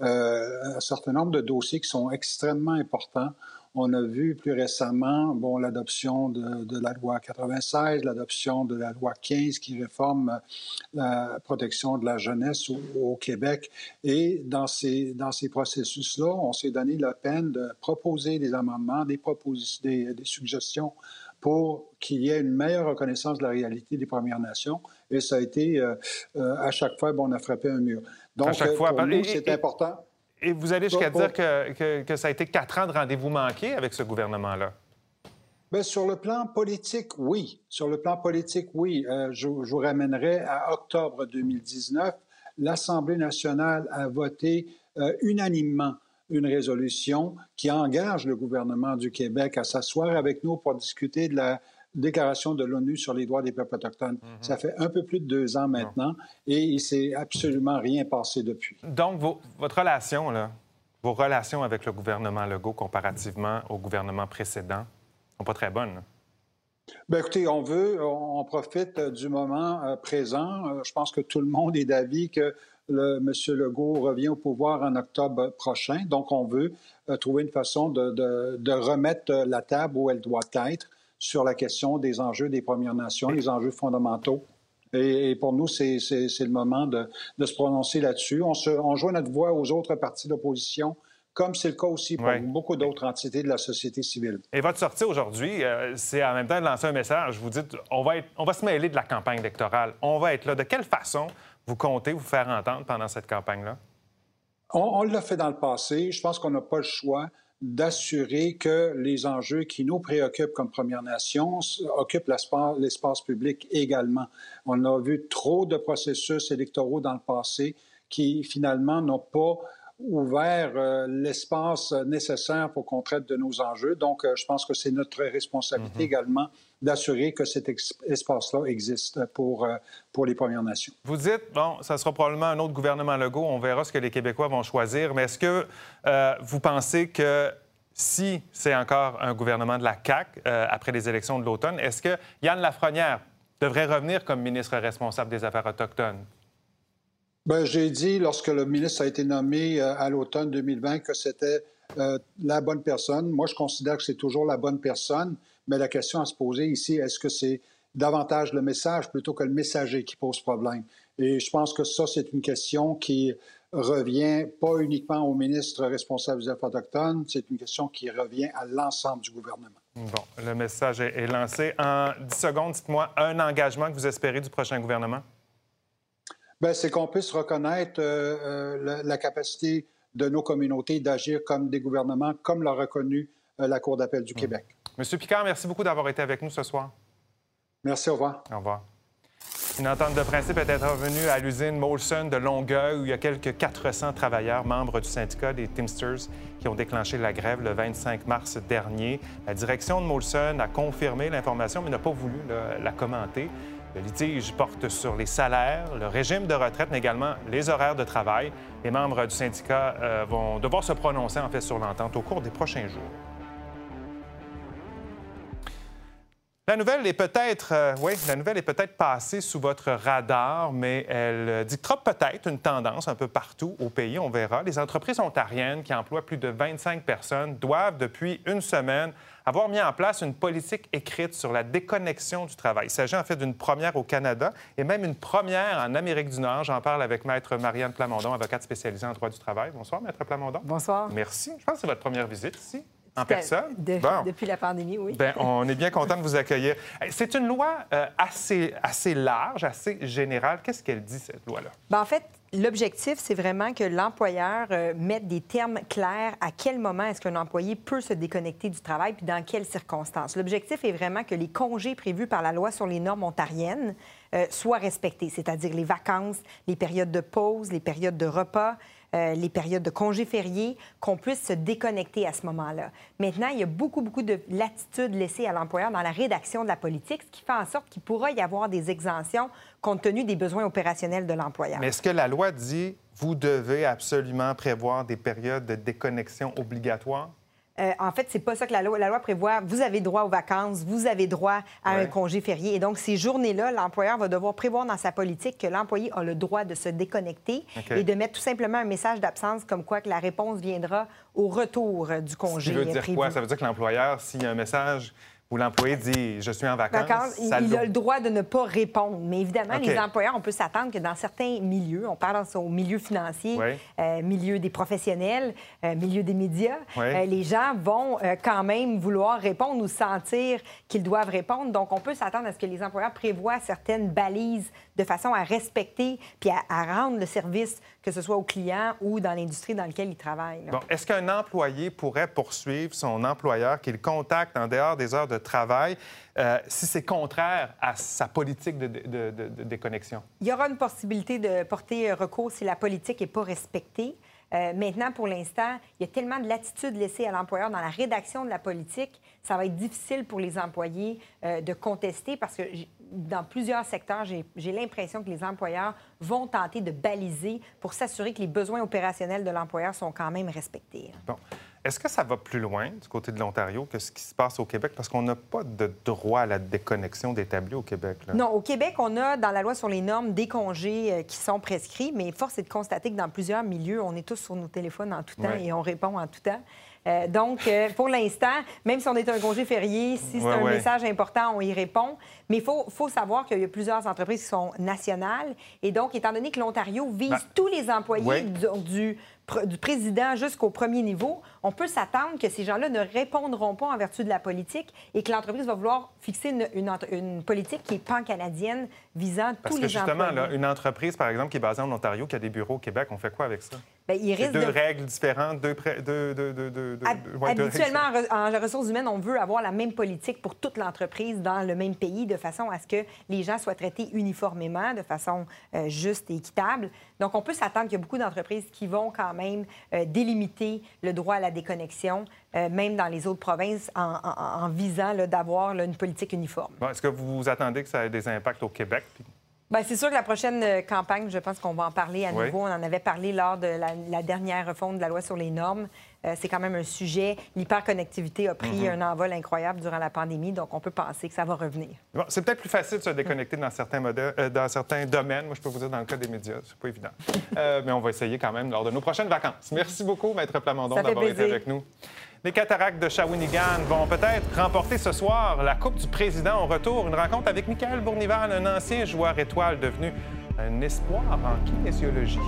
un certain nombre de dossiers qui sont extrêmement importants. On a vu plus récemment l'adoption de la loi 96, l'adoption de la loi 15 qui réforme la protection de la jeunesse au Québec. Et dans ces processus-là, on s'est donné la peine de proposer des amendements, des suggestions pour qu'il y ait une meilleure reconnaissance de la réalité des Premières Nations. Et ça a été, à chaque fois, on a frappé un mur. Donc, pour nous, c'est important. Et vous allez jusqu'à dire que ça a été 4 ans de rendez-vous manqués avec ce gouvernement-là? Bien, sur le plan politique, oui. Sur le plan politique, oui. Je vous ramènerai à octobre 2019. L'Assemblée nationale a voté unanimement une résolution qui engage le gouvernement du Québec à s'asseoir avec nous pour discuter de la Déclaration de l'ONU sur les droits des peuples autochtones. Ça fait un peu plus de 2 ans maintenant et il ne s'est absolument rien passé depuis. Donc, votre relation, là, vos relations avec le gouvernement Legault comparativement au gouvernement précédent ne sont pas très bonnes. Bien, écoutez, on profite du moment présent. Je pense que tout le monde est d'avis que M. Legault revient au pouvoir en octobre prochain. Donc, on veut trouver une façon de remettre la table où elle doit être sur la question des enjeux des Premières Nations, les enjeux fondamentaux. Et pour nous, c'est le moment de se prononcer là-dessus. On joint notre voix aux autres partis d'opposition, comme c'est le cas aussi pour beaucoup d'autres entités de la société civile. Et votre sortie aujourd'hui, c'est en même temps de lancer un message. Vous dites, on va se mêler de la campagne électorale. On va être là. De quelle façon vous comptez vous faire entendre pendant cette campagne-là? On l'a fait dans le passé. Je pense qu'on n'a pas le choix d'assurer que les enjeux qui nous préoccupent comme Première Nation occupent l'espace public également. On a vu trop de processus électoraux dans le passé qui, finalement, n'ont pas ouvert l'espace nécessaire pour qu'on traite de nos enjeux. Donc, je pense que c'est notre responsabilité également d'assurer que cet espace-là existe pour les Premières Nations. Vous dites, bon, ça sera probablement un autre gouvernement Legault, on verra ce que les Québécois vont choisir, mais est-ce que vous pensez que si c'est encore un gouvernement de la CAQ après les élections de l'automne, est-ce que Yann Lafrenière devrait revenir comme ministre responsable des Affaires autochtones? Bien, j'ai dit, lorsque le ministre a été nommé à l'automne 2020, que c'était la bonne personne. Moi, je considère que c'est toujours la bonne personne, mais la question à se poser ici, est-ce que c'est davantage le message plutôt que le messager qui pose problème? Et je pense que ça, c'est une question qui revient pas uniquement au ministre responsable des Affaires autochtones, c'est une question qui revient à l'ensemble du gouvernement. Bon, le message est lancé. En 10 secondes, dites-moi un engagement que vous espérez du prochain gouvernement? Bien, c'est qu'on puisse reconnaître la capacité de nos communautés d'agir comme des gouvernements, comme l'a reconnu la Cour d'appel du Québec. Monsieur Picard, merci beaucoup d'avoir été avec nous ce soir. Merci, au revoir. Au revoir. Une entente de principe est intervenue à l'usine Molson de Longueuil, où il y a quelques 400 travailleurs membres du syndicat des Teamsters qui ont déclenché la grève le 25 mars dernier. La direction de Molson a confirmé l'information, mais n'a pas voulu la commenter. Le litige porte sur les salaires, le régime de retraite, mais également les horaires de travail. Les membres du syndicat vont devoir se prononcer, en fait, sur l'entente au cours des prochains jours. La nouvelle est peut-être passée sous votre radar, mais elle dictera peut-être une tendance un peu partout au pays, on verra. Les entreprises ontariennes qui emploient plus de 25 personnes doivent, depuis une semaine, avoir mis en place une politique écrite sur la déconnexion du travail. Il s'agit en fait d'une première au Canada et même une première en Amérique du Nord. J'en parle avec Maître Marianne Plamondon, avocate spécialisée en droit du travail. Bonsoir, Maître Plamondon. Bonsoir. Merci. Je pense que c'est votre première visite ici. En personne? Depuis la pandémie, oui. Bien, on est bien content de vous accueillir. C'est une loi assez large, assez générale. Qu'est-ce qu'elle dit, cette loi-là? Bien, en fait, l'objectif, c'est vraiment que l'employeur mette des termes clairs à quel moment est-ce qu'un employé peut se déconnecter du travail puis dans quelles circonstances. L'objectif est vraiment que les congés prévus par la loi sur les normes ontariennes soient respectés, c'est-à-dire les vacances, les périodes de pause, les périodes de repas, les périodes de congés fériés, qu'on puisse se déconnecter à ce moment-là. Maintenant, il y a beaucoup de latitude laissée à l'employeur dans la rédaction de la politique, ce qui fait en sorte qu'il pourra y avoir des exemptions compte tenu des besoins opérationnels de l'employeur. Mais est-ce que la loi dit vous devez absolument prévoir des périodes de déconnexion obligatoires? En fait, c'est pas ça que la loi prévoit. Vous avez droit aux vacances, vous avez droit à un congé férié. Et donc, ces journées-là, l'employeur va devoir prévoir dans sa politique que l'employé a le droit de se déconnecter et de mettre tout simplement un message d'absence comme quoi que la réponse viendra au retour du congé. Ça veut dire quoi? Ça veut dire que l'employeur, s'il y a un message où l'employé dit « je suis en vacances », il a le droit de ne pas répondre. Mais évidemment, les employeurs, on peut s'attendre que dans certains milieux, on parle au milieu financier, milieu des professionnels, milieu des médias, les gens vont quand même vouloir répondre ou sentir qu'ils doivent répondre. Donc, on peut s'attendre à ce que les employeurs prévoient certaines balises de façon à respecter puis à rendre le service, que ce soit aux clients ou dans l'industrie dans laquelle ils travaillent. Bon, est-ce qu'un employé pourrait poursuivre son employeur qu'il contacte en dehors des heures de travail si c'est contraire à sa politique de déconnexion? Il y aura une possibilité de porter recours si la politique n'est pas respectée. Maintenant, pour l'instant, il y a tellement de latitude laissée à l'employeur dans la rédaction de la politique, ça va être difficile pour les employés de contester parce que dans plusieurs secteurs, j'ai l'impression que les employeurs vont tenter de baliser pour s'assurer que les besoins opérationnels de l'employeur sont quand même respectés. Bon. Est-ce que ça va plus loin du côté de l'Ontario que ce qui se passe au Québec? Parce qu'on n'a pas de droit à la déconnexion d'établi au Québec. Là. Non, au Québec, on a dans la loi sur les normes des congés qui sont prescrits, mais force est de constater que dans plusieurs milieux, on est tous sur nos téléphones en tout temps et on répond en tout temps. Donc, pour l'instant, même si on est un congé férié, si c'est un message important, on y répond. Mais il faut savoir qu'il y a plusieurs entreprises qui sont nationales. Et donc, étant donné que l'Ontario vise tous les employés du président jusqu'au premier niveau, on peut s'attendre que ces gens-là ne répondront pas en vertu de la politique et que l'entreprise va vouloir fixer une politique qui est pan-canadienne visant tous les employés. Parce que justement, là, une entreprise, par exemple, qui est basée en Ontario, qui a des bureaux au Québec, on fait quoi avec ça? Bien, il risque deux règles différentes, habituellement, en ressources humaines, on veut avoir la même politique pour toute l'entreprise dans le même pays, de façon à ce que les gens soient traités uniformément, de façon juste et équitable. Donc, on peut s'attendre qu'il y a beaucoup d'entreprises qui vont quand même délimiter le droit à la déconnexion, même dans les autres provinces, en visant d'avoir une politique uniforme. Bon, est-ce que vous vous attendez que ça ait des impacts au Québec? Bien, c'est sûr que la prochaine campagne, je pense qu'on va en parler à nouveau. On en avait parlé lors de la dernière refonte de la loi sur les normes. c'est quand même un sujet. L'hyperconnectivité a pris un envol incroyable durant la pandémie, donc on peut penser que ça va revenir. Bon, c'est peut-être plus facile de se déconnecter dans certains domaines. Moi, je peux vous dire, dans le cas des médias, c'est pas évident. Mais on va essayer quand même lors de nos prochaines vacances. Merci beaucoup, Maître Plamondon, d'avoir été avec nous. Les Cataractes de Shawinigan vont peut-être remporter ce soir la Coupe du Président au retour. Une rencontre avec Michael Bournival, un ancien joueur étoile devenu un espoir en kinésiologie.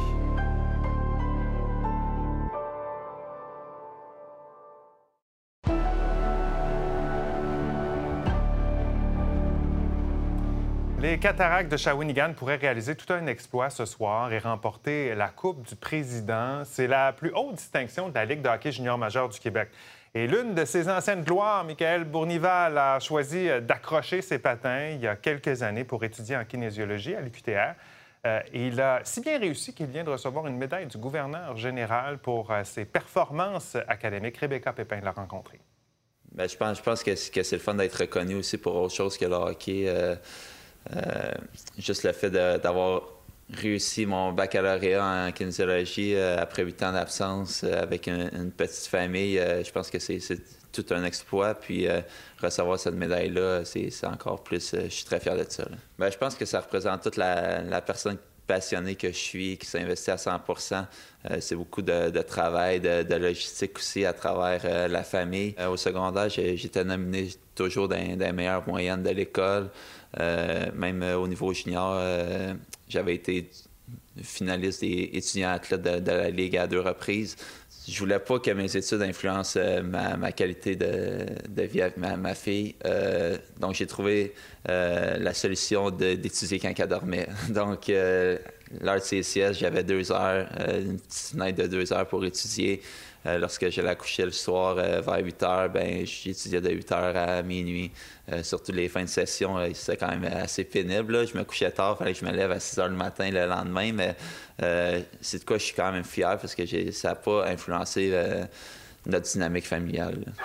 Les Cataractes de Shawinigan pourraient réaliser tout un exploit ce soir et remporter la Coupe du Président. C'est la plus haute distinction de la Ligue de hockey junior majeur du Québec. Et l'une de ses anciennes gloires, Michael Bournival, a choisi d'accrocher ses patins il y a quelques années pour étudier en kinésiologie à l'UQTR. Et il a si bien réussi qu'il vient de recevoir une médaille du gouverneur général pour ses performances académiques. Rebecca Pépin l'a rencontré. Bien, je pense que c'est le fun d'être reconnu aussi pour autre chose que le hockey. Juste le fait d'avoir réussi mon baccalauréat en kinésiologie après 8 ans d'absence avec une petite famille, je pense que c'est tout un exploit. Puis recevoir cette médaille-là, c'est encore plus... je suis très fier de ça. Bien, je pense que ça représente toute la personne passionnée que je suis, qui s'investit à 100 %. C'est beaucoup de travail, de logistique aussi à travers la famille. Au secondaire, j'étais nominé toujours dans les meilleures moyennes de l'école. Même au niveau junior, j'avais été finaliste des étudiants athlètes de la Ligue à 2 reprises. Je voulais pas que mes études influencent ma qualité de vie avec ma fille. Donc, j'ai trouvé la solution d'étudier quand elle dormait. Donc, l'heure de ses siestes, j'avais 2 heures, une petite fenêtre de 2 heures pour étudier. Lorsque j'allais coucher le soir vers 8 heures, ben j'étudiais de 8 heures à minuit. Surtout les fins de session, c'était quand même assez pénible. Là. Je me couchais tard, il fallait que je me lève à 6 heures le matin le lendemain. Mais c'est de quoi je suis quand même fier parce que ça n'a pas influencé notre dynamique familiale. Là.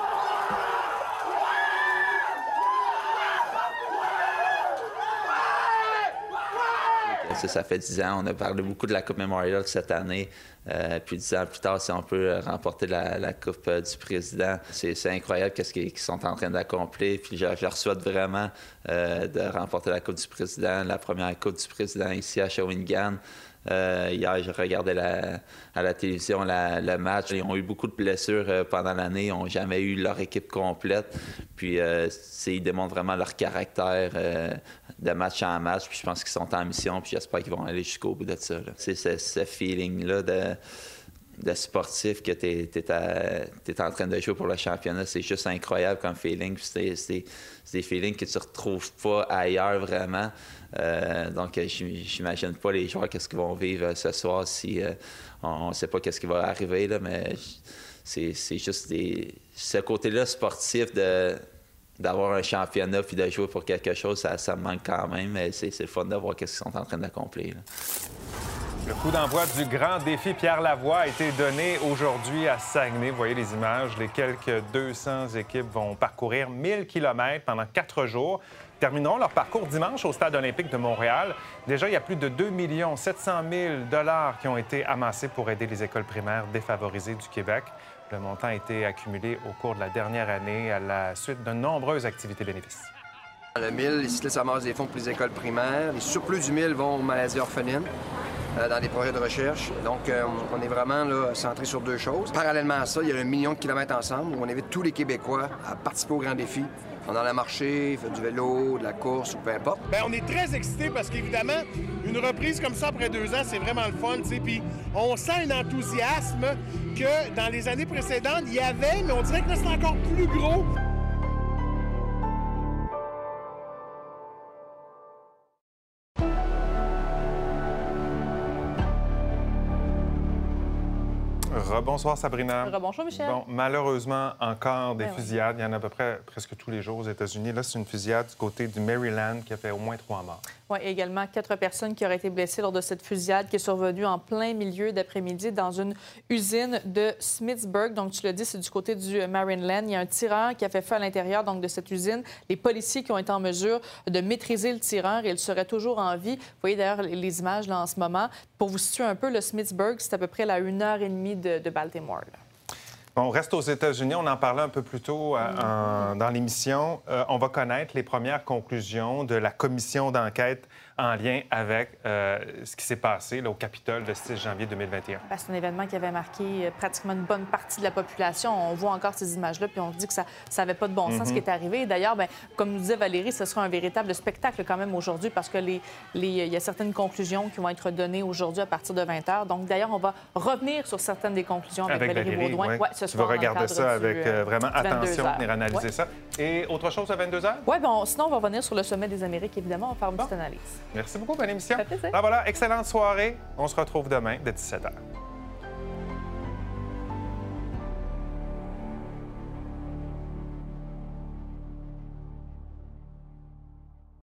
Ça fait 10 ans. On a parlé beaucoup de la Coupe Memorial cette année. Puis 10 ans plus tard, si on peut remporter la Coupe du Président, c'est incroyable ce qu'ils sont en train d'accomplir. Puis je leur souhaite vraiment de remporter la Coupe du Président, la première Coupe du Président ici à Shawinigan. Hier, je regardais à la télévision le match. Ils ont eu beaucoup de blessures pendant l'année. Ils n'ont jamais eu leur équipe complète. Puis, ils démontrent vraiment leur caractère de match en match. Puis, je pense qu'ils sont en mission. Puis, j'espère qu'ils vont aller jusqu'au bout de ça. C'est ce feeling-là de sportif que tu es en train de jouer pour le championnat. C'est juste incroyable comme feeling. C'est des feelings que tu ne retrouves pas ailleurs vraiment. Donc, j'imagine pas les joueurs qu'est-ce qu'ils vont vivre ce soir si on ne sait pas qu'est-ce qui va arriver. Là, mais c'est juste ce côté-là sportif d'avoir un championnat puis de jouer pour quelque chose, ça me manque quand même. Mais c'est le fun de voir qu'est-ce qu'ils sont en train d'accomplir. Le coup d'envoi du grand défi Pierre Lavoie a été donné aujourd'hui à Saguenay. Vous voyez les images. Les quelques 200 équipes vont parcourir 1000 km pendant 4 jours. Ils termineront leur parcours dimanche au Stade olympique de Montréal. Déjà, il y a plus de 2 700 000 $ qui ont été amassés pour aider les écoles primaires défavorisées du Québec. Le montant a été accumulé au cours de la dernière année à la suite de nombreuses activités bénéfices. Le 1000, les cyclistes amassent des fonds pour les écoles primaires. Les surplus du 1000 vont aux maladies orphelines dans des projets de recherche. Donc, on est vraiment là, centré sur 2 choses. Parallèlement à ça, il y a 1 million de kilomètres ensemble où on invite tous les Québécois à participer au grand défi. On a la marché, fait du vélo, de la course ou peu importe. Bien, on est très excités parce qu'évidemment, une reprise comme ça après 2 ans, c'est vraiment le fun, tu sais. Puis on sent un enthousiasme que dans les années précédentes, il y avait, mais on dirait que là, c'est encore plus gros. Rebonsoir Sabrina. Rebonjour Michel. Bon, malheureusement, encore des fusillades. Il y en a à peu près presque tous les jours aux États-Unis. Là, c'est une fusillade du côté du Maryland qui a fait au moins 3 morts. Oui, également 4 personnes qui auraient été blessées lors de cette fusillade qui est survenue en plein milieu d'après-midi dans une usine de Smithsburg. Donc, tu l'as dit, c'est du côté du Maryland. Il y a un tireur qui a fait feu à l'intérieur donc, de cette usine. Les policiers qui ont été en mesure de maîtriser le tireur et il serait toujours en vie. Vous voyez d'ailleurs les images là, en ce moment. Pour vous situer un peu, le Smithsburg, c'est à peu près à 1h30 de Baltimore. Là. On reste aux États-Unis. On en parlait un peu plus tôt dans l'émission. On va connaître les premières conclusions de la commission d'enquête en lien avec ce qui s'est passé là, au Capitole le 6 janvier 2021. C'est un événement qui avait marqué pratiquement une bonne partie de la population. On voit encore ces images-là, puis on se dit que ça n'avait pas de bon sens ce qui est arrivé. D'ailleurs, comme nous disait Valérie, ce sera un véritable spectacle quand même aujourd'hui parce que il y a certaines conclusions qui vont être données aujourd'hui à partir de 20 h. Donc, d'ailleurs, on va revenir sur certaines des conclusions avec Valérie Baudouin. Ouais. Ce tu vas regarder ça avec vraiment attention, venir analyser ça. Et autre chose à 22 h? Oui, sinon, on va revenir sur le sommet des Amériques, évidemment. On va faire une petite analyse. Merci beaucoup, bonne émission. Ça fait plaisir. Voilà, excellente soirée. On se retrouve demain dès 17 h.